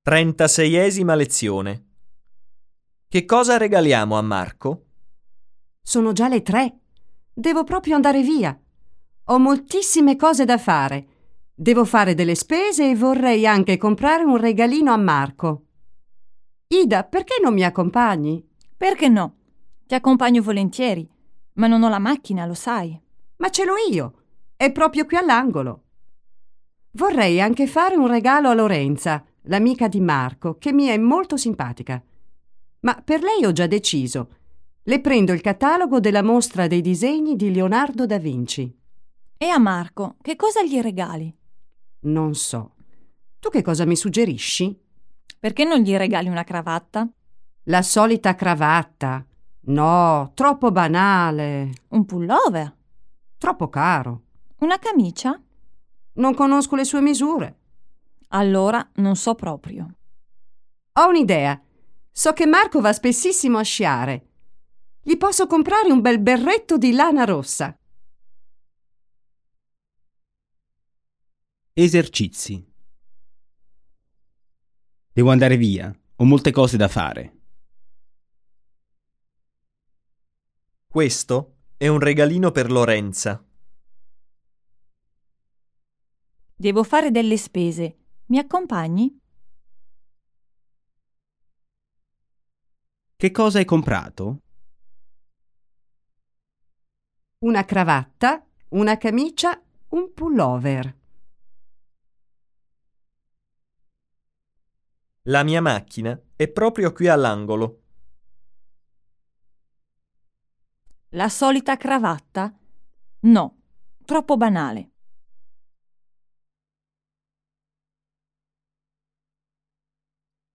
36esima lezione. Che cosa regaliamo a Marco? Sono già le 3. Devo proprio andare via. Ho moltissime cose da fare. Devo fare delle spese e vorrei anche comprare un regalino a Marco. Ida, perché non mi accompagni? Perché no? Ti accompagno volentieri, ma non ho la macchina, lo sai. Ma ce l'ho io. È proprio qui all'angolo. Vorrei anche fare un regalo a Lorenza, l'amica di Marco, che mi è molto simpatica. Ma per lei ho già deciso. Le prendo il catalogo della mostra dei disegni di Leonardo da Vinci. E a Marco, che cosa gli regali? Non so. Tu che cosa mi suggerisci? Perché non gli regali una cravatta? La solita cravatta. No, troppo banale. Un pullover? Troppo caro. Una camicia? Non conosco le sue misure. Allora non so proprio. Ho un'idea. So che Marco va spessissimo a sciare. Gli posso comprare un bel berretto di lana rossa. Esercizi. Devo andare via, ho molte cose da fare. Questo è un regalino per Lorenza. Devo fare delle spese. Mi accompagni? Che cosa hai comprato? Una cravatta, una camicia, un pullover. La mia macchina è proprio qui all'angolo. La solita cravatta? No, troppo banale.